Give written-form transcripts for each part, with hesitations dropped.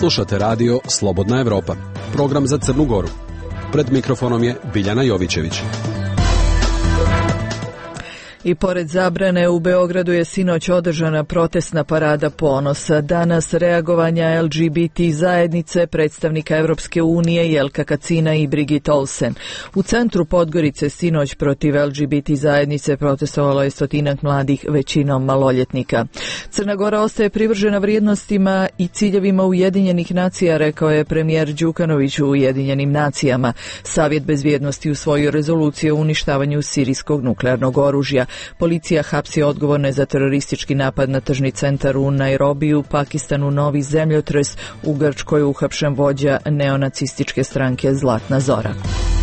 Slušate radio Slobodna Evropa, program za Crnu Goru. Pred mikrofonom je Biljana Jovićević. I pored zabrane u Beogradu je sinoć održana protestna parada ponosa. Danas reagovanja LGBT zajednice, predstavnika Evropske unije Jelka Kacina i Brigitte Olsen. U centru Podgorice sinoć protiv LGBT zajednice protestovalo je stotinak mladih, većinom maloljetnika. Crna Gora ostaje privržena vrijednostima i ciljevima Ujedinjenih nacija, rekao je premijer Đukanović u Ujedinjenim nacijama. Savjet bezbjednosti usvojio rezoluciju o uništavanju sirijskog nuklearnog oružja. Policija hapsi odgovorne za teroristički napad na tržni centar u Nairobiju, Pakistanu novi zemljotres, u Grčkoj uhapšen vođa neonacističke stranke Zlatna Zora.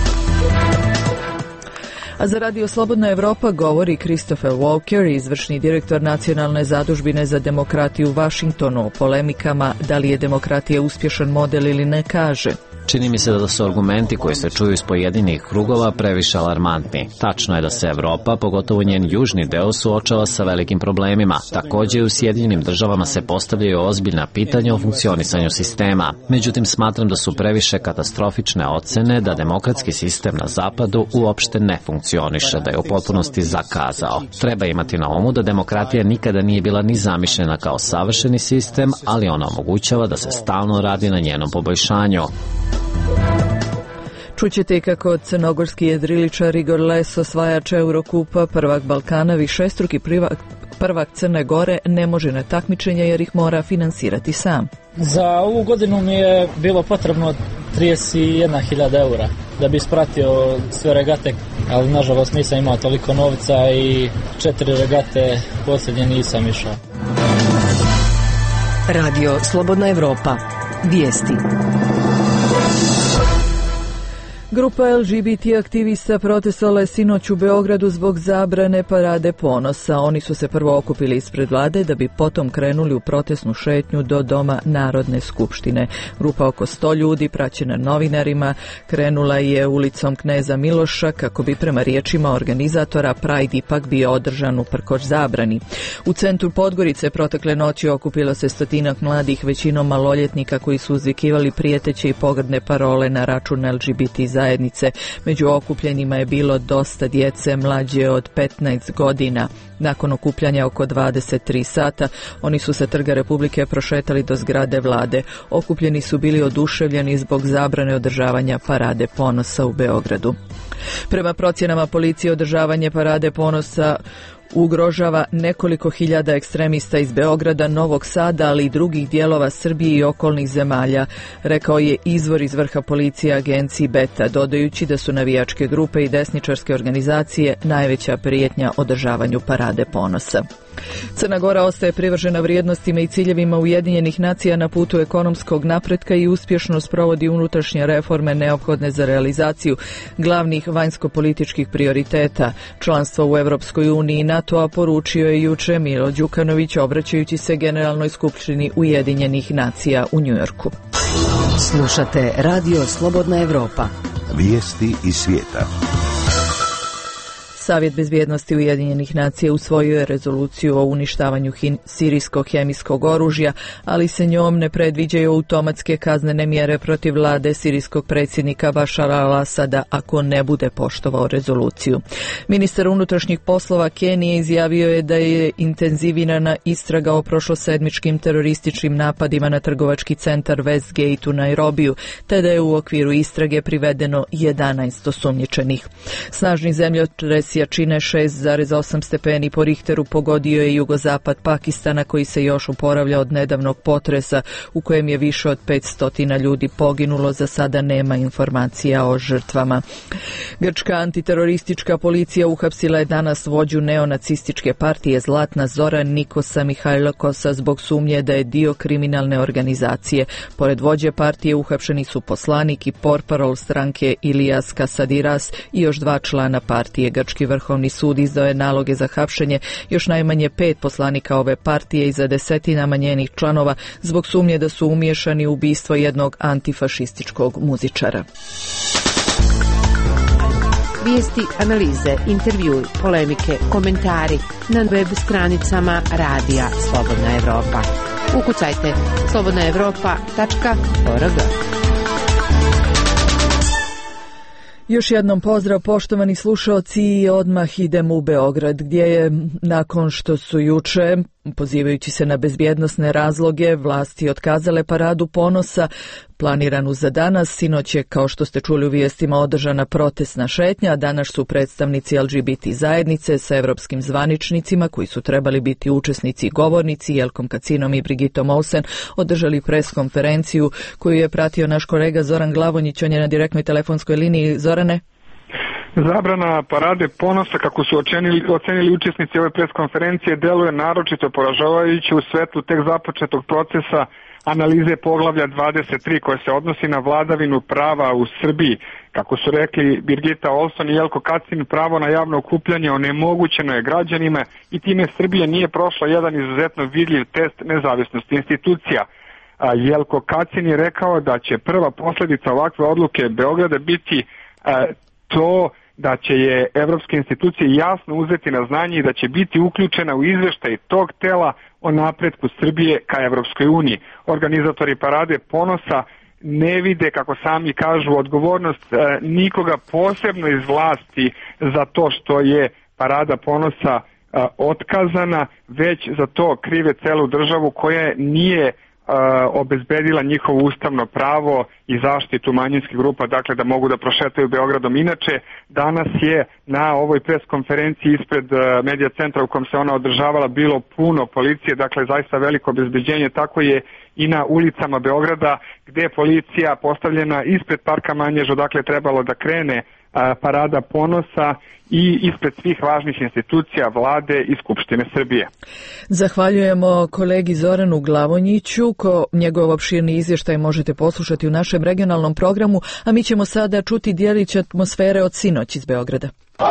A za radio Slobodna Evropa govori Christopher Walker, izvršni direktor Nacionalne zadužbine za demokratiju u Vašingtonu, o polemikama da li je demokratija uspješan model ili ne, kaže: Čini mi se da su argumenti koji se čuju iz pojedinih krugova previše alarmantni. Tačno je da se Evropa, pogotovo njen južni deo, suočava sa velikim problemima. Također u Sjedinjenim državama se postavljaju ozbiljna pitanja o funkcionisanju sistema. Međutim, smatram da su previše katastrofične ocene da demokratski sistem na zapadu uopšte ne funkcioniše, da je u potpunosti zakazao. Treba imati na umu da demokratija nikada nije bila ni zamišljena kao savršeni sistem, ali ona omogućava da se stalno radi na njenom poboljšanju. Čućete i kako crnogorski jedriličar Igor Les, osvajač Eurokupa, prvak Balkana, višestruki prvak Crne Gore, ne može na takmičenje jer ih mora finansirati sam. Za ovu godinu mi je bilo potrebno 31.000 eura da bi ispratio sve regate, ali nažalost nisam imao toliko novca i 4 regate posljednje nisam išao. Radio Slobodna Evropa. Vijesti. Grupa LGBT aktivista protestovala je sinoć u Beogradu zbog zabrane parade ponosa. Oni su se prvo okupili ispred vlade da bi potom krenuli u protestnu šetnju do Doma Narodne skupštine. Grupa oko 100 ljudi, praćena novinarima, krenula je ulicom Kneza Miloša kako bi prema riječima organizatora Pride ipak bio održan uprkos zabrani. U centru Podgorice protekle noći okupilo se stotinak mladih, većinom maloljetnika, koji su uzvikivali prijeteće i pogrdne parole na račun LGBT zajednice. Među okupljenima je bilo dosta djece mlađe od 15 godina. Nakon okupljanja oko 23 sata, oni su sa Trga Republike prošetali do zgrade vlade. Okupljeni su bili oduševljeni zbog zabrane održavanja parade ponosa u Beogradu. Prema procjenama policije, održavanje parade ponosa ugrožava nekoliko hiljada ekstremista iz Beograda, Novog Sada, ali i drugih dijelova Srbije i okolnih zemalja, rekao je izvor iz vrha policije agenciji Beta, dodajući da su navijačke grupe i desničarske organizacije najveća prijetnja održavanju parade ponosa. Crna Gora ostaje privržena vrijednostima i ciljevima Ujedinjenih nacija na putu ekonomskog napretka i uspješno sprovodi unutrašnje reforme neophodne za realizaciju glavnih vanjsko-političkih prioriteta. Članstvo u Evropskoj uniji i NATO-a poručio je juče Milo Đukanović, obraćajući se Generalnoj skupštini Ujedinjenih nacija u Njujorku. Slušate radio Slobodna Evropa. Vijesti iz svijeta. Savjet bezbjednosti Ujedinjenih nacija usvojio je rezoluciju o uništavanju sirijskog hemijskog oružja, ali se njom ne predviđaju automatske kaznene mjere protiv vlade sirijskog predsjednika Bašara al-Asada ako ne bude poštovao rezoluciju. Ministar unutrašnjih poslova Kenije izjavio je da je intenzivirana istraga o prošlosedmičkim terorističkim napadima na trgovački centar Westgate u Nairobiju, te da je u okviru istrage privedeno 11 osumnjičenih. Snažni zemljotres jačine 6,8 stepeni po Richteru pogodio je jugozapad Pakistana, koji se još oporavlja od nedavnog potresa u kojem je više od 500 ljudi poginulo. Za sada nema informacija o žrtvama. Grčka antiteroristička policija uhapsila je danas vođu neonacističke partije Zlatna Zora Nikosa Mihajlokosa zbog sumnje da je dio kriminalne organizacije. Pored vođe partije uhapšeni su poslanik i portparol stranke Ilias Kasadiras i još 2 člana partije. Grčki Vrhovni sud izdao je naloge za hapšenje još najmanje 5 poslanika ove partije i za desetinama njenih članova zbog sumnje da su umiješani u ubistvo jednog antifašističkog muzičara. Vijesti, analize, intervjui, polemike, komentari na web stranicama Radija Slobodna Evropa. Ukucajte slobodnaevropa.org. Još jednom pozdrav, poštovani slušaoci, i odmah idemo u Beograd, gdje je, nakon što su juče, pozivajući se na bezbjednosne razloge, vlasti otkazale paradu ponosa planiranu za danas. Sinoć je, kao što ste čuli u vijestima, održana protestna šetnja, a danas su predstavnici LGBT zajednice sa evropskim zvaničnicima, koji su trebali biti učesnici i govornici, Jelkom Kacinom i Brigitom Olsen, održali preskonferenciju koju je pratio naš kolega Zoran Glavonjić. On je na direktnoj telefonskoj liniji. Zorane? Zabrana parade ponosa, kako su ocenili učesnici ove preskonferencije, deluje naročito poražavajuće u svetlu tek započetog procesa analize poglavlja 23 koje se odnosi na vladavinu prava u Srbiji. Kako su rekli Birgita Olson i Jelko Kacin, pravo na javno okupljanje onemogućeno je građanima i time Srbija nije prošla jedan izuzetno vidljiv test nezavisnosti institucija. Jelko Kacin je rekao da će prva posljedica ovakve odluke Beograda biti to da će je evropske institucije jasno uzeti na znanje i da će biti uključena u izveštaj tog tela o napretku Srbije ka Evropskoj uniji. Organizatori parade ponosa ne vide, kako sami kažu, odgovornost nikoga posebno iz vlasti za to što je parada ponosa otkazana, već za to krive celu državu koja nije obezbedila njihovo ustavno pravo i zaštitu manjinskih grupa, dakle da mogu da prošetaju Beogradom. Inače, danas je na ovoj preskonferenciji ispred medija centra u kom se ona održavala bilo puno policije, dakle zaista veliko obezbeđenje. Tako je i na ulicama Beograda, gde je policija postavljena ispred parka Manjež, odakle trebalo da krene parada ponosa, i ispred svih važnih institucija, vlade i Skupštine Srbije. Zahvaljujemo kolegi Zoranu Glavonjiću. Njegov opširni izvještaj možete poslušati u našem regionalnom programu, a mi ćemo sada čuti dijelić atmosfere od sinoć iz Beograda.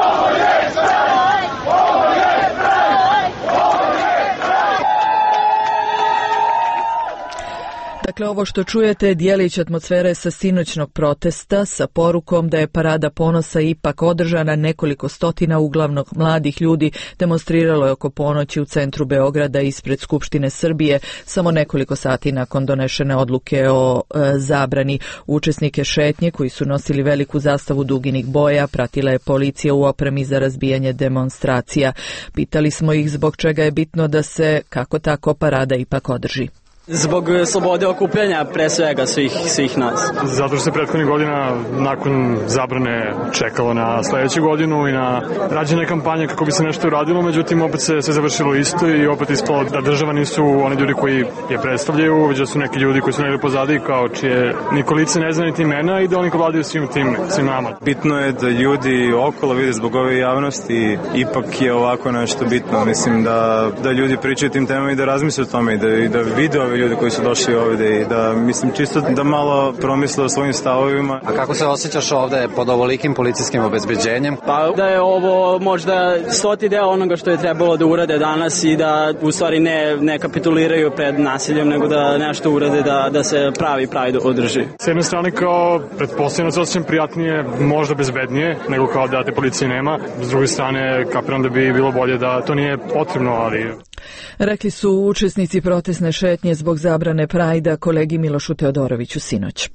Dakle, ovo što čujete je dijelić atmosfere sa sinoćnog protesta sa porukom da je parada ponosa ipak održana. Nekoliko stotina uglavnom mladih ljudi demonstriralo je oko ponoći u centru Beograda ispred Skupštine Srbije, samo nekoliko sati nakon donešene odluke o zabrani. Učesnike šetnje, koji su nosili veliku zastavu duginih boja, pratila je policija u opremi za razbijanje demonstracija. Pitali smo ih zbog čega je bitno da se kako tako parada ipak održi. Zbog slobode okupljanja, pre svega svih nas. Zato što se prethodnih godina nakon zabrane čekalo na sledeću godinu i na rađene kampanje kako bi se nešto uradilo, međutim opet se sve završilo isto i opet ispalo da država nisu oni ljudi koji je predstavljaju, već da su neki ljudi koji su negdje pozadi, kao čije niko lice ne zna niti imena, i da oni vladaju svim nama. Bitno je da ljudi okolo vide zbog ove javnosti, ipak je ovako nešto bitno. Mislim da ljudi pričaju tim temama i da razmisle o tome i da vide ove ljudi koji su došli ovde i da, mislim, čisto da malo promisle o svojim stavovima. A kako se osjećaš ovde pod ovolikim policijskim obezbeđenjem? Pa da je ovo možda 100. deo onoga što je trebalo da urade danas i da u stvari ne kapituliraju pred nasiljem, nego da nešto urade da se pravi održi. S jedne strane, kao pretpostavljeno se osjećam prijatnije, možda bezbednije, nego kao da te policije nema. S druge strane, kapiram da bi bilo bolje da to nije potrebno, ali... Rekli su učesnici protestne šetnje zbog zabrane Prajda kolegi Milošu Teodoroviću sinoć.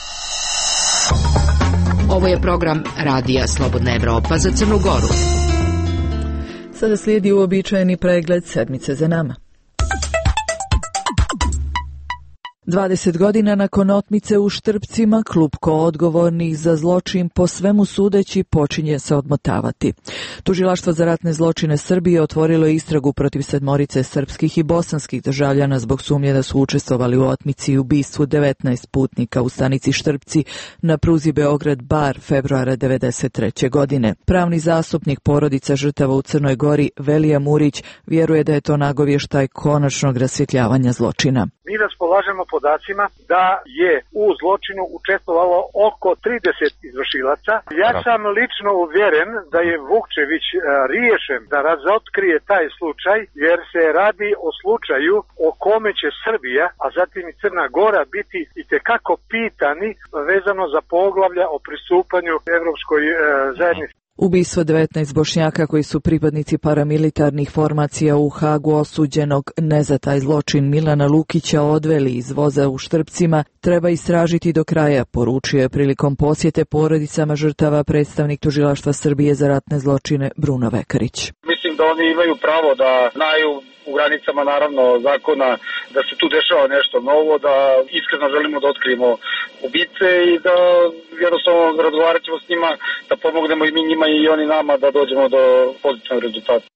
Ovo je program Radija Slobodna Evropa za Crnu Goru. Sada slijedi uobičajeni pregled sedmice za nama. 20 godina nakon otmice u Štrpcima, klupko odgovornih za zločin po svemu sudeći počinje se odmotavati. Tužilaštvo za ratne zločine Srbije otvorilo je istragu protiv 7 srpskih i bosanskih državljana zbog sumnje da su učestvovali u otmici i ubistvu 19 putnika u stanici Štrpci na pruzi Beograd-Bar februara 1993. godine. Pravni zastupnik porodica žrtava u Crnoj Gori, Velija Murić, vjeruje da je to nagovještaj konačnog rasvjetljavanja zločina. Mi raspolažemo podacima da je u zločinu učestvovalo oko 30 izvršilaca. Ja sam lično uvjeren da je Vukčević riješen da razotkrije taj slučaj, jer se radi o slučaju o kome će Srbija, a zatim i Crna Gora biti itekako pitani vezano za poglavlja o pristupanju Evropskoj zajednici. Ubistvo 19 Bošnjaka koji su pripadnici paramilitarnih formacija u Hagu osuđenog ne za taj zločin Milana Lukića odveli iz voza u Štrpcima treba istražiti do kraja, poručio je prilikom posjete porodicama žrtava predstavnik Tužilaštva Srbije za ratne zločine Bruno Vekarić. Mislim da oni imaju pravo da znaju u granicama naravno zakona da se tu dešava nešto novo, da iskreno želimo da otkrijemo ubice i da jednostavno razgovarat ćemo s njima, da pomognemo i mi njima i oni nama da dođemo do pozitivnog rezultata.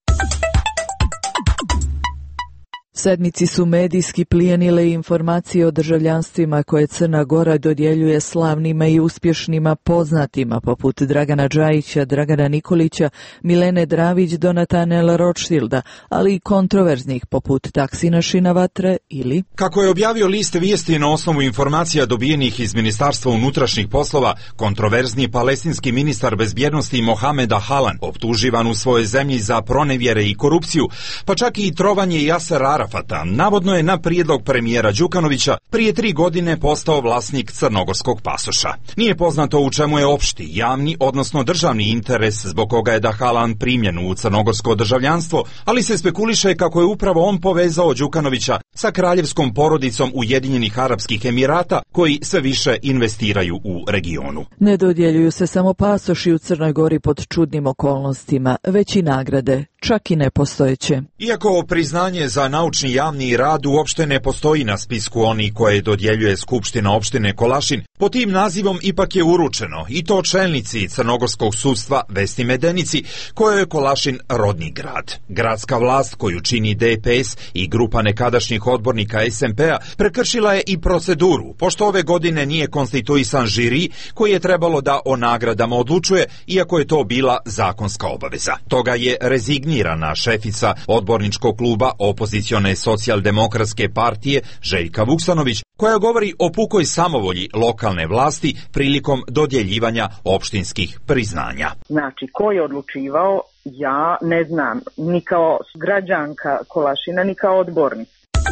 Sedmici su medijski plijenile informacije o državljanstvima koje Crna Gora dodjeljuje slavnima i uspješnima poznatima poput Dragana Džajića, Dragana Nikolića, Milene Dravić do Natanela Rothschilda, ali i kontroverznih poput Taksina Šinavatre ili... Kako je objavio list Vijesti na osnovu informacija dobijenih iz Ministarstva unutrašnjih poslova, kontroverzni palestinski ministar bezbjednosti Mohameda Halan, optuživan u svojoj zemlji za pronevjere i korupciju, pa čak i trovanje Jasera Arafata, navodno je na prijedlog premijera Đukanovića prije 3 godine postao vlasnik crnogorskog pasoša. Nije poznato u čemu je opšti, javni, odnosno državni interes zbog koga je Dahalan primljen u crnogorsko državljanstvo, ali se spekuliše kako je upravo on povezao Đukanovića sa kraljevskom porodicom Ujedinjenih Arapskih Emirata, koji sve više investiraju u regionu. Ne dodjeljuju se samo pasoši u Crnoj Gori pod čudnim okolnostima, već i nagrade, čak i nepostojeće. Iako priznanje za naučni javni rad uopšte ne postoji na spisku onih koje dodjeljuje Skupština opštine Kolašin, po tim nazivom ipak je uručeno i to čelnici crnogorskog sudstva Vesni Medenici, kojoj je Kolašin rodni grad. Gradska vlast koju čini DPS i grupa nekadašnjih odbornika SMP-a prekršila je i proceduru, pošto ove godine nije konstituisan žiri koji je trebalo da o nagradama odlučuje, iako je to bila zakonska obaveza. Toga je rezignirana šefica odborničkog kluba opozicione socijaldemokratske partije Željka Vuksanović, koja govori o pukoj samovolji lokalne vlasti prilikom dodjeljivanja opštinskih priznanja. Znači, ko je odlučivao, ja ne znam, ni kao građanka Kolašina, ni kao odbornik.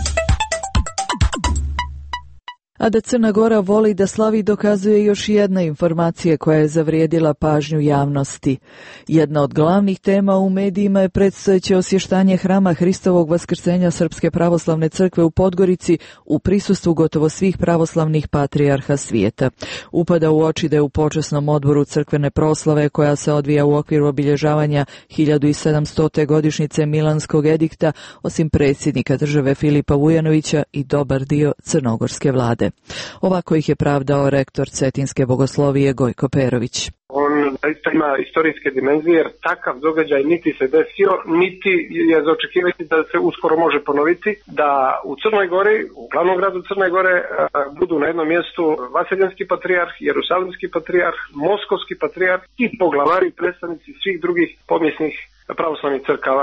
A da Crna Gora voli da slavi dokazuje još jedna informacija koja je zavrijedila pažnju javnosti. Jedna od glavnih tema u medijima je predstojeće osvještanje hrama Hristovog vaskrsenja Srpske pravoslavne crkve u Podgorici u prisustvu gotovo svih pravoslavnih patrijarha svijeta. Upada u oči da je u počasnom odboru crkvene proslave koja se odvija u okviru obilježavanja 1700. godišnjice Milanskog edikta, osim predsjednika države Filipa Vujanovića i dobar dio crnogorske vlade. Ovako ih je pravdao rektor Cetinske bogoslovije Gojko Perović. On zaista ima istorijske dimenzije jer takav događaj niti se desio, niti je za očekivati da se uskoro može ponoviti, da u Crnoj Gori, u glavnom gradu Crne Gore, budu na jednom mjestu Vaseljenski patrijarh, Jerusalimski patrijarh, Moskovski patrijarh i poglavari i predstavnici svih drugih pomjesnih pravoslavnih crkava.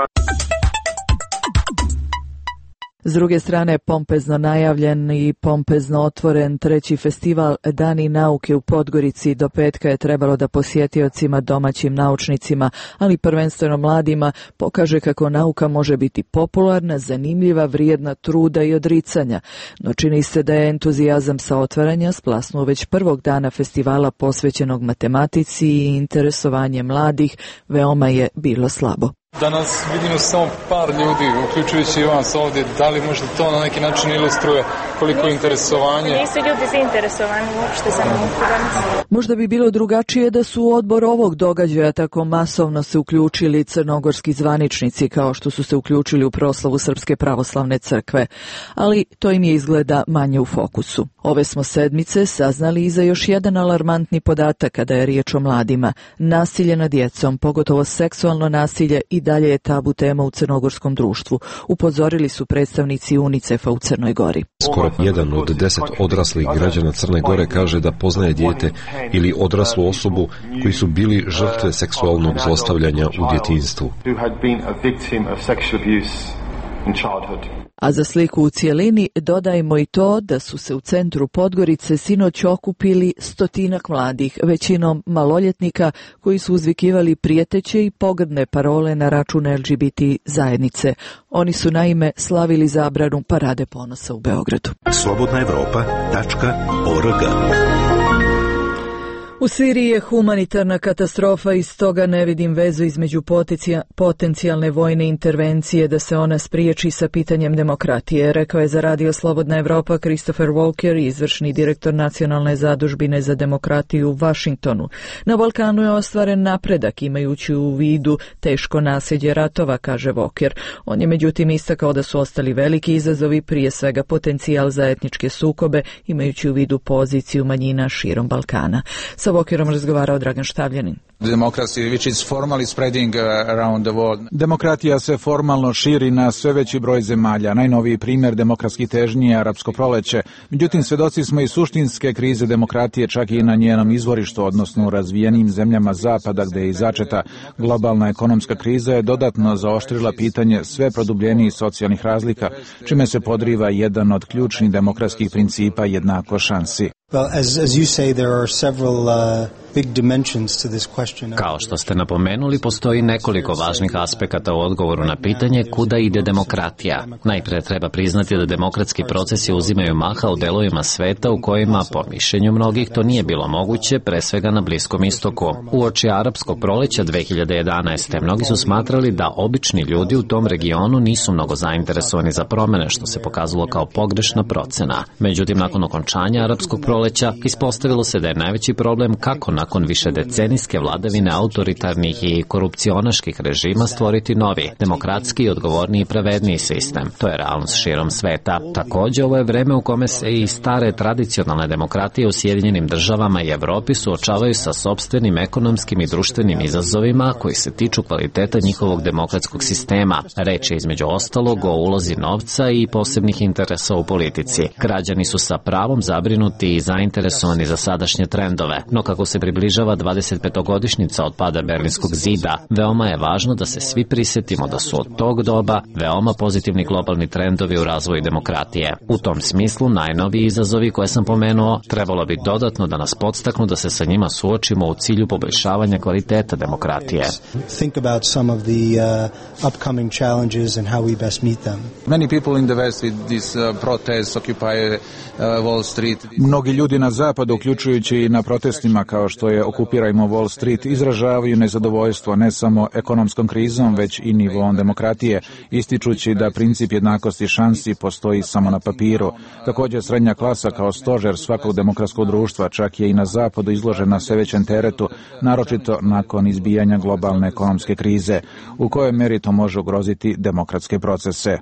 S druge strane, pompezno najavljen i pompezno otvoren treći festival Dani nauke u Podgorici do petka je trebalo da posjetiocima, domaćim naučnicima, ali prvenstveno mladima, pokaže kako nauka može biti popularna, zanimljiva, vrijedna truda i odricanja. No čini se da je entuzijazam sa otvaranja splasnuo već prvog dana festivala posvećenog matematici i interesovanje mladih veoma je bilo slabo. Danas vidimo samo par ljudi, uključujući i vas ovdje. Da li možda to na neki način ilustruje koliko je interesovanje? Nisu ljudi zainteresovani uopšte za nauku danas. Možda bi bilo drugačije da su u odbor ovog događaja tako masovno se uključili crnogorski zvaničnici kao što su se uključili u proslavu Srpske pravoslavne crkve, ali to im je izgleda manje u fokusu. Ove smo sedmice saznali i za još jedan alarmantni podatak kada je riječ o mladima. Nasilje nad djecom, pogotovo seksualno nasilje, i dalje je tabu tema u crnogorskom društvu, upozorili su predstavnici UNICEF-a u Crnoj Gori. Skoro 1 od 10 odraslih građana Crne Gore kaže da poznaje dijete ili odraslu osobu koji su bili žrtve seksualnog zlostavljanja u djetinjstvu. A za sliku u cijelini dodajmo i to da su se u centru Podgorice sinoć okupili 100 mladih, većinom maloljetnika koji su uzvikivali prijeteće i pogrdne parole na račun LGBT zajednice. Oni su naime slavili zabranu Parade ponosa u Beogradu. Slobodnaevropa.org. U U Siriji je humanitarna katastrofa i stoga ne vidim vezu između potencijalne vojne intervencije da se ona spriječi sa pitanjem demokratije, rekao je za Radio Slobodna Evropa Christopher Walker, izvršni direktor Nacionalne zadužbine za demokratiju u Vašingtonu. Na Balkanu je ostvaren napredak imajući u vidu teško nasljeđe ratova, kaže Walker. On je međutim istakao da su ostali veliki izazovi, prije svega potencijal za etničke sukobe, imajući u vidu poziciju manjina širom Balkana. Sa Walkerom razgovarao Dragan Štavljanin. Demokratija se formalno širi na sve veći broj zemalja. Najnoviji primjer demokratskih težnji je arapsko proleće. Međutim, svedoci smo i suštinske krize demokratije čak i na njenom izvorištu, odnosno u razvijenim zemljama zapada gde je i začeta. Globalna ekonomska kriza je dodatno zaoštrila pitanje sve produbljenijih socijalnih razlika, čime se podriva jedan od ključnih demokratskih principa jednako šansi. Kao što ste napomenuli, postoji nekoliko važnih aspekata u odgovoru na pitanje kuda ide demokratija. Najpre treba priznati da demokratski procesi uzimaju maha u delovima sveta u kojima, po mišljenju mnogih, to nije bilo moguće, pre svega na Bliskom istoku. Uoči arapskog proleća 2011. mnogi su smatrali da obični ljudi u tom regionu nisu mnogo zainteresovani za promene, što se pokazalo kao pogrešna procena. Međutim, nakon okončanja arapskog proleća, ispostavilo se da je najveći problem kako nakon višedecenijske vladavine autoritarnih i korupcionaških režima stvoriti novi, demokratski i odgovorniji i pravedniji sistem. To je realnost širom sveta. Također, ovo je vreme u kome se i stare tradicionalne demokratije u Sjedinjenim državama i Evropi suočavaju sa sopstvenim ekonomskim i društvenim izazovima koji se tiču kvaliteta njihovog demokratskog sistema. Reč je između ostalog o ulozi novca i posebnih interesa u politici. Građani su sa pravom zabrinuti i zainteresovani za sadašnje trendove, no kako se približava 25-godišnjica od pada Berlinskog zida, veoma je važno da se svi prisjetimo da su od tog doba veoma pozitivni globalni trendovi u razvoju demokratije. U tom smislu, najnoviji izazovi koje sam pomenuo trebalo bi dodatno da nas podstaknu da se sa njima suočimo u cilju poboljšavanja kvaliteta demokratije. Mnogi ljudi na zapadu, uključujući i na protestima kao što je Okupirajmo Wall Street, izražavaju nezadovoljstvo ne samo ekonomskom krizom, već i nivoom demokratije, ističući da princip jednakosti šansi postoji samo na papiru. Također, srednja klasa kao stožer svakog demokratskog društva čak je i na zapadu izložena sve većem teretu, naročito nakon izbijanja globalne ekonomske krize. U kojoj meri to može ugroziti demokratske procese?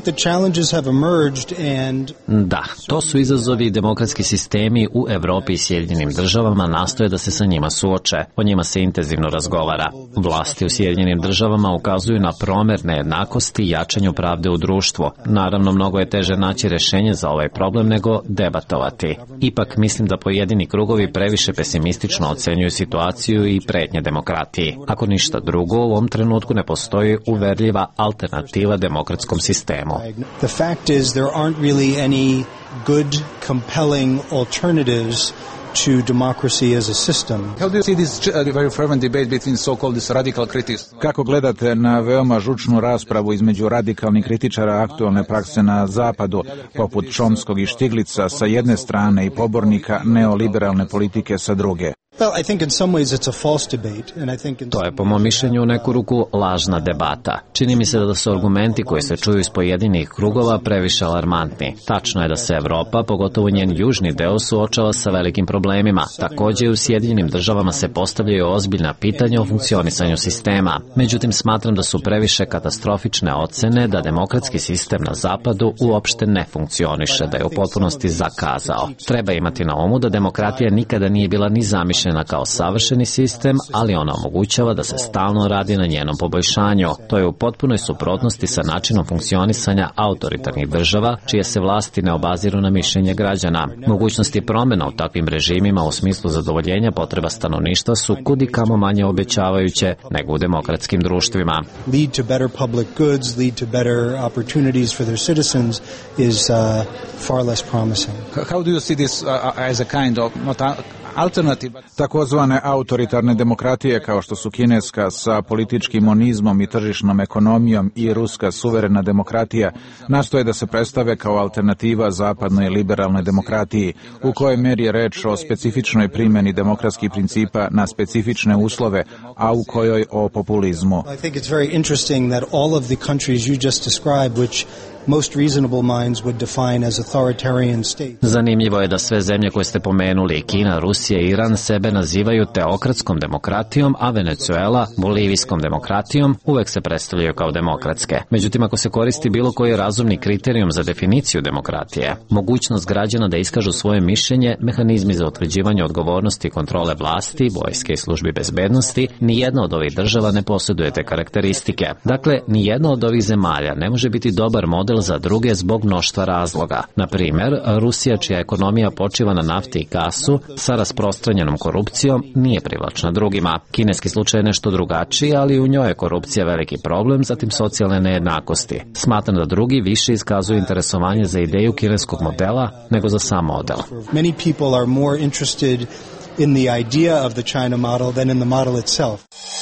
Da, to su izazovi. Demokratski sistemi u Evropi i Sjedinjenim državama nastoje da se sa njima suoče. O njima se intenzivno razgovara. Vlasti u Sjedinjenim državama ukazuju na promerne jednakosti i jačanju pravde u društvu. Naravno, mnogo je teže naći rešenje za ovaj problem nego debatovati. Ipak mislim da pojedini krugovi previše pesimistično ocenjuju situaciju i pretnje demokratiji. Ako ništa drugo, u ovom trenutku ne postoji uverljiva alternativa demokratskom sistemu. The fact is there aren't really any good, compelling alternatives to democracy as a system. How do you see this very fervent debate between so-called this radical critics? Kako gledate na veoma žučnu raspravu između radikalnih kritičara aktualne prakse na zapadu, poput Chomskog i Stiglica sa jedne strane i pobornika neoliberalne politike sa druge? To je po mom mišljenju u neku ruku lažna debata. Čini mi se da su argumenti koji se čuju iz pojedinih krugova previše alarmantni. Tačno je da se Evropa, pogotovo njen južni deo, suočava sa velikim problemima. Također u Sjedinjenim državama se postavljaju ozbiljna pitanja o funkcionisanju sistema. Međutim, smatram da su previše katastrofične ocene da demokratski sistem na zapadu uopšte ne funkcioniše, da je u potpunosti zakazao. Treba imati na umu da demokratija nikada nije bila ni zamišljena kao savršeni sistem, ali ona omogućava da se stalno radi na njenom poboljšanju. To je u potpunoj suprotnosti sa načinom funkcionisanja autoritarnih država, čije se vlasti ne obaziru na mišljenje građana. Mogućnosti promjena u takvim režimima u smislu zadovoljenja potreba stanovništva su kudikamo manje obećavajuće nego u demokratskim društvima. Lead to better public goods, lead to better opportunities for their citizens is far less promising. How do you see this as a kind of not Takozvane autoritarne demokratije kao što su kineska sa političkim monizmom i tržišnom ekonomijom i ruska suverena demokratija nastoje da se predstave kao alternativa zapadnoj liberalnoj demokratiji, u kojoj meri je reč o specifičnoj primjeni demokratskih principa na specifične uslove, a u kojoj o populizmu. I think it's very interesting that all of the countries you just described, which most reasonable minds would define as authoritarian states. Zanimljivo je da sve zemlje koje ste pomenuli, Kina, Rusija i Iran, sebe nazivaju teokratskom demokratijom, a Venezuela bolivijskom demokratijom, uvek se predstavljaju kao demokratske. Međutim, ako se koristi bilo koji razumni kriterijum za definiciju demokratije, mogućnost građana da iskažu svoje mišljenje, mehanizmi za utvrđivanje odgovornosti i kontrole vlasti, vojske i službi bezbednosti, nijedna od ovih država ne posjeduje te karakteristike. Dakle, nijedna od ovih zemalja ne može biti dobar model za druge zbog mnoštva razloga. Na primjer, Rusija, čija ekonomija počiva na nafti i gasu, sa rasprostranjenom korupcijom, nije privlačna drugima. Kineski slučaj je nešto drugačiji, ali u njoj je korupcija veliki problem, zatim socijalne nejednakosti. Smatram da drugi više iskazuju interesovanje za ideju kineskog modela nego za sam model. Many people are more interested in the idea of the China model than in the model itself.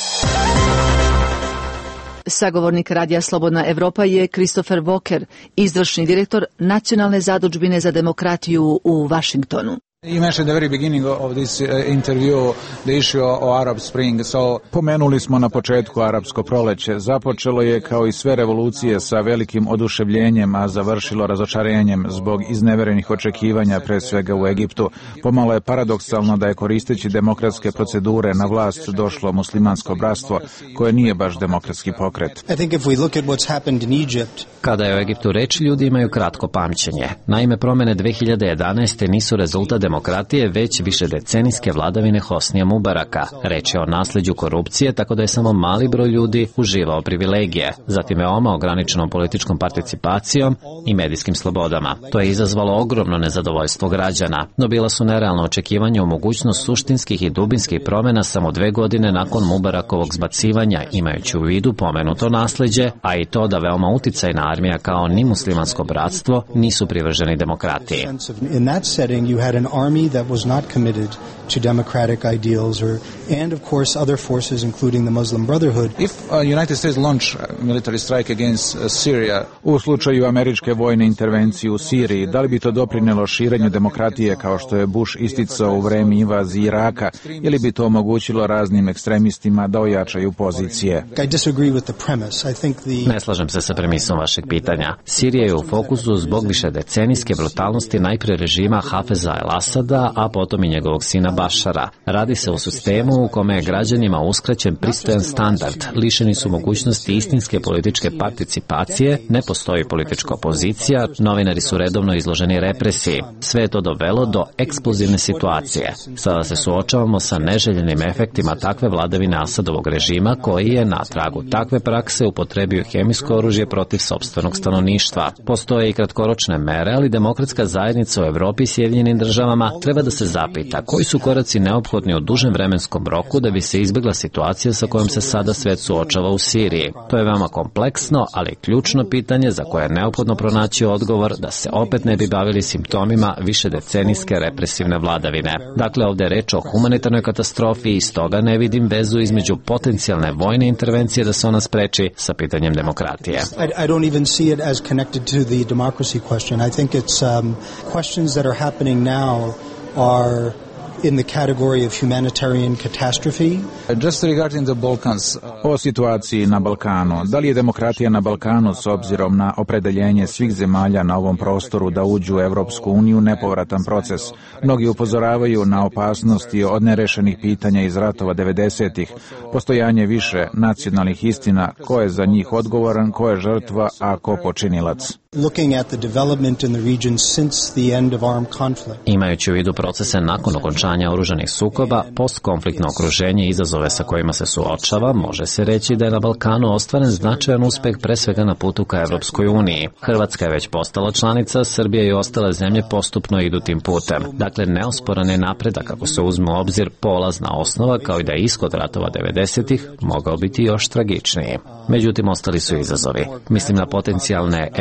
Sagovornik Radija Slobodna Evropa je Christopher Walker, izvršni direktor Nacionalne zadružbine za demokratiju u Vašingtonu. You mentioned at the very beginning of this interview the issue of Arab Spring. Pomenuli smo na početku arapsko proleće. Započelo je kao i sve revolucije sa velikim oduševljenjem, a završilo razočarenjem zbog izneverenih očekivanja, pre svega u Egiptu. Pomalo je paradoksalno da je koristeći demokratske procedure na vlast došlo muslimansko bratstvo, koje nije baš demokratski pokret. I think if we look at what's happened in Egypt. Kada je u Egiptu reč, ljudi imaju kratko pamćenje. Naime, promene 2011. nisu rezultat demokratije, već višedecenijske vladavine Hosnija Mubaraka. Reč je o nasleđu korupcije, tako da je samo mali broj ljudi uživao privilegije. Zatim veoma ograničenom političkom participacijom i medijskim slobodama. To je izazvalo ogromno nezadovoljstvo građana, no bila su nerealno očekivanja o mogućnost suštinskih i dubinskih promena samo 2 godine nakon Mubarakovog zbacivanja, imajući u vidu pomenuto nasleđe, a i to da veoma uticajna armija kao ni muslimansko bratstvo nisu privrženi demokratiji. In that setting you had an army that was not committed to democratic ideals and of course other forces including the Muslim Brotherhood. If United States launch a military strike against Syria, u slučaju američke vojne intervencije u Siriji, da li bi to doprinelo širenju demokratije kao što je Bush isticao u vreme invazije Iraka, ili bi to omogućilo raznim ekstremistima da ojačaju pozicije? I disagree with the premise. I think Ne slažem se sa premisom vašeg pitanja. Sirija je u fokusu zbog višedecenijske brutalnosti najprije režima Hafeza el-Asada, a potom i njegovog sina Bašara. Radi se o sistemu u kome je građanima uskraćen pristojan standard, lišeni su mogućnosti istinske političke participacije, ne postoji politička opozicija, novinari su redovno izloženi represiji. Sve je to dovelo do eksplozivne situacije. Sada se suočavamo sa neželjenim efektima takve vladavine Asadovog režima, koji je na tragu takve prakse upotrebio hemijsko oružje protiv sopstvenog stanovništva. Postoje i kratkoročne mere, ali demokratska zajednica u Evropi i Sjedinjenim državama treba da se zapita koji su koraci neophodni u dužem vremenskom roku da bi se izbjegla situacija sa kojom se sada svet suočava u Siriji. To je veoma kompleksno, ali ključno pitanje za koje je neophodno pronaći odgovor da se opet ne bi bavili simptomima višedecenijske represivne vladavine. Dakle, ovdje je reč o humanitarnoj katastrofi i stoga ne vidim vezu između potencijalne vojne intervencije da se ona spreči sa pitanjem demokratije. I don't even see it as connected to the democracy question. I think it's questions that are happening now are in the category of humanitarian catastrophe. Just regarding the Balkans, o situaciji na Balkanu, da li je demokratija na Balkanu s obzirom na opredeljenje svih zemalja na ovom prostoru da uđu u Evropsku uniju nepovratan proces? Mnogi upozoravaju na opasnosti od nerešenih pitanja iz ratova 90-ih, postojanje više nacionalnih istina, ko je za njih odgovoran, ko je žrtva, a ko počinilac. Looking at the development in the region since the end of armed conflict. Imajući u vidu procese nakon okončanja oružanih sukoba, postkonfliktno okruženje i izazove sa kojima se suočava, može se reći da je na Balkanu ostvaren značajan uspeh pre svega na putu ka Evropskoj uniji. Hrvatska je već postala članica, Srbija i ostale zemlje postupno idu tim putem. Dakle, neosporan je napredak ako se uzme u obzir polazna osnova, kao i da je ishod ratova 90-ih mogao biti još tragičniji. Međutim, ostali su izazovi. Mislim na potencijalne etničke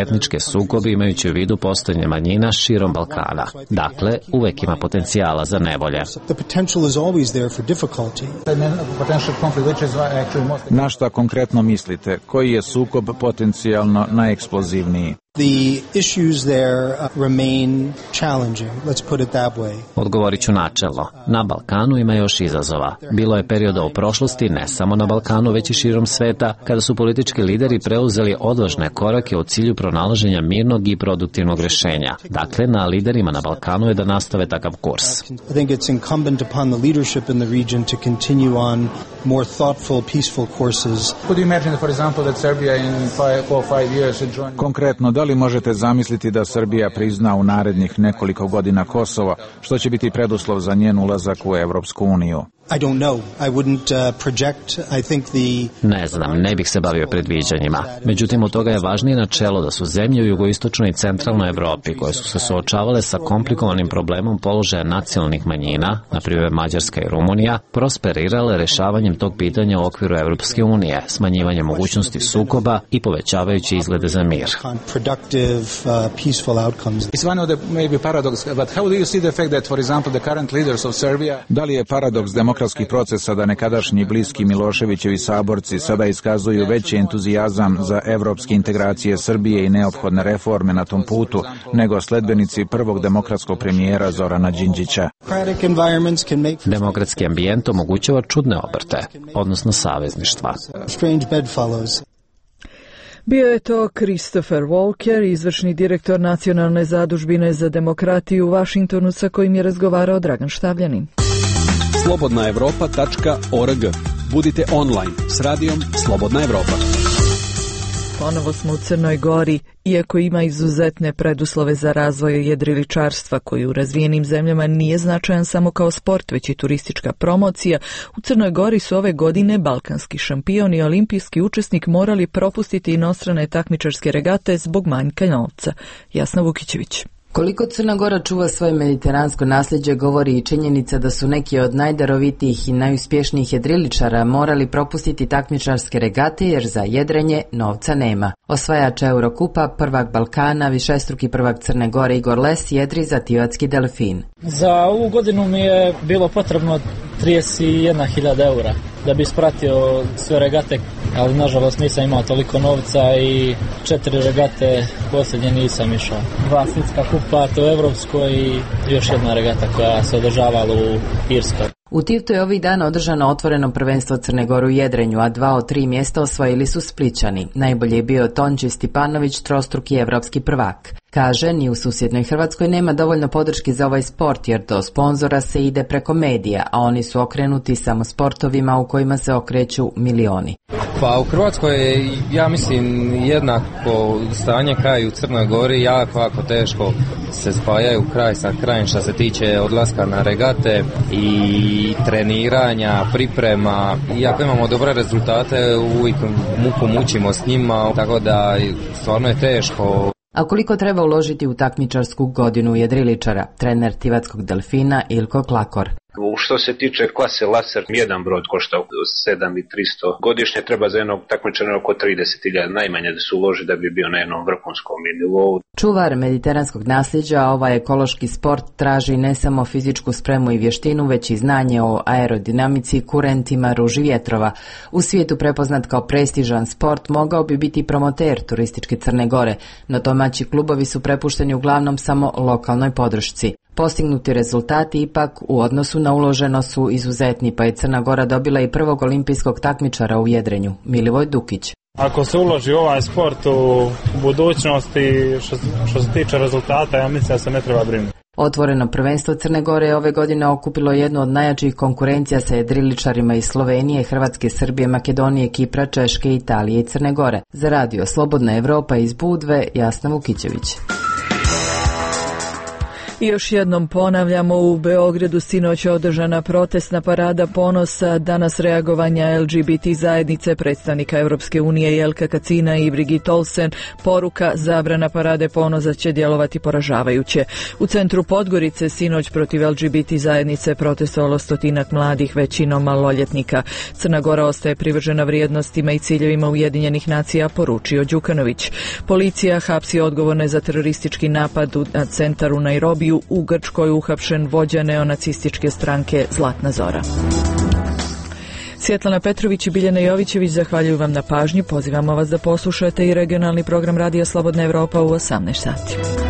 sukobi imajući u vidu postojanje manjina širom Balkana. Dakle, uvek ima potencijala za nevolje. Na šta konkretno mislite? Koji je sukob potencijalno najeksplozivniji? The issues there remain challenging, let's put it that way. Odgovorit ću načelno. Na Balkanu ima još izazova. Bilo je perioda u prošlosti, ne samo na Balkanu, već i širom sveta, kada su politički lideri preuzeli odvažne korake u cilju pronalaženja mirnog i produktivnog rješenja. Dakle, na liderima na Balkanu je da nastave takav kurs. I think it's incumbent upon the leadership in the region to continue on more thoughtful, peaceful courses. Could you imagine, for example, that Serbia in 4 or 5 years would join? Konkretno, da li možete zamisliti da Srbija prizna u narednih nekoliko godina Kosovo, što će biti preduslov za njen ulazak u Evropsku uniju? I don't know. I wouldn't project. I think Ne znam, ne bih se bavio predviđanjima. Međutim, od toga je važnije načelo da su zemlje u jugoistočnoj i centralnoj Evropi koje su se suočavale sa komplikovanim problemom položaja nacionalnih manjina, na primjer Mađarska i Rumunija, prosperirale rešavanjem tog pitanja u okviru Evropske unije, smanjivanjem mogućnosti sukoba i povećavajući izglede za mir. Da li je paradoks demokratskih procesa da nekadašnji bliski Miloševićevi saborci sada iskazuju veći entuzijazam za evropske integracije Srbije i neophodne reforme na tom putu nego sledbenici prvog demokratskog premijera Zorana Đinđića? Demokratski ambijent omogućava čudne obrte, odnosno savezništva. Bio je to Christopher Walker, izvršni direktor Nacionalne zadužbine za demokratiju u Vašingtonu, sa kojim je razgovarao Dragan Štavljanin. slobodnaevropa.org. Budite online s radijom Slobodna Evropa. Ponovo smo u Crnoj Gori. Iako ima izuzetne preduslove za razvoj jedriličarstva koji u razvijenim zemljama nije značajan samo kao sport, već i turistička promocija, u Crnoj Gori su ove godine balkanski šampion i olimpijski učesnik morali propustiti inostrane takmičarske regate zbog manjka novca. Jasna Vukićević. Koliko Crna Gora čuva svoje mediteransko nasljeđe govori i činjenica da su neki od najdarovitijih i najuspješnijih jedriličara morali propustiti takmičarske regate jer za jedrenje novca nema. Osvajač Eurokupa, prvak Balkana, višestruki prvak Crne Gore Igor Les jedri za Tivatski Delfin. Za ovu godinu mi je bilo potrebno 31.000 eura da bi ispratio sve regate, ali nažalost nisam imao toliko novca i 4 regate posljednje nisam išao. 2 svjetska kupa, to je evropsko i još jedna regata koja se održavala u Irskoj. U Tivtu je ovih dana održano otvoreno prvenstvo Crne Gore u jedrenju, a 2 od 3 mjesta osvojili su Splićani. Najbolji je bio Tonči Stipanović, trostruki evropski prvak. Kaže, ni u susjednoj Hrvatskoj nema dovoljno podrške za ovaj sport jer do sponzora se ide preko medija, a oni su okrenuti samo sportovima u kojima se okreću milioni. Pa u Hrvatskoj je, ja mislim, jednako stanje kao i u Crnoj Gori, jako teško se spajaju kraj sa krajem što se tiče odlaska na regate i treniranja, priprema. Iako imamo dobre rezultate, uvijek muku mučimo s njima, tako da stvarno je teško. A koliko treba uložiti u takmičarsku godinu jedriličara? Trener Tivatskog Delfina Ilko Klakor. Što se tiče klase laser, jedan brod košta 7.300 godišnje, treba za jednog takmičara oko 30.000 najmanje da se uloži da bi bio na jednom vrhunskom nivou. Čuvar mediteranskog nasljeđa, ovaj ekološki sport traži ne samo fizičku spremu i vještinu, već i znanje o aerodinamici, kurentima, ruži vjetrova. U svijetu prepoznat kao prestižan sport, mogao bi biti promoter turističke Crne Gore, no domaći klubovi su prepušteni uglavnom samo lokalnoj podršci. Postignuti rezultati ipak u odnosu na uloženo su izuzetni, pa je Crna Gora dobila i prvog olimpijskog takmičara u jedrenju, Milivoj Dukić. Ako se uloži u ovaj sport u budućnosti, što se tiče rezultata, ja mislim da se ne treba brinuti. Otvoreno prvenstvo Crne Gore je ove godine okupilo jednu od najjačih konkurencija sa jedriličarima iz Slovenije, Hrvatske, Srbije, Makedonije, Kipra, Češke, Italije i Crne Gore. Za radio Slobodna Evropa iz Budve, Jasna Vukićević. I još jednom ponavljamo, u Beogradu sinoć održana protestna parada ponosa, danas reagovanja LGBT zajednice, predstavnika Europske unije Jelka Kacina i Brigitte Olsen, poruka zabrana parade ponosa će djelovati poražavajuće. U centru Podgorice sinoć protiv LGBT zajednice protestovalo 100-ak mladih, većinom maloljetnika. Crna Gora ostaje privržena vrijednostima i ciljevima Ujedinjenih nacija, poručio Đukanović. Policija hapsi odgovorne za teroristički napad na centar u Nairobiju. U Grčkoj uhapšen vođa neonacističke stranke Zlatna Zora. Svjetlana Petrović i Biljana Jovićević zahvaljuju vam na pažnji. Pozivamo vas da poslušate i regionalni program Radija Slobodna Evropa u 18 sati.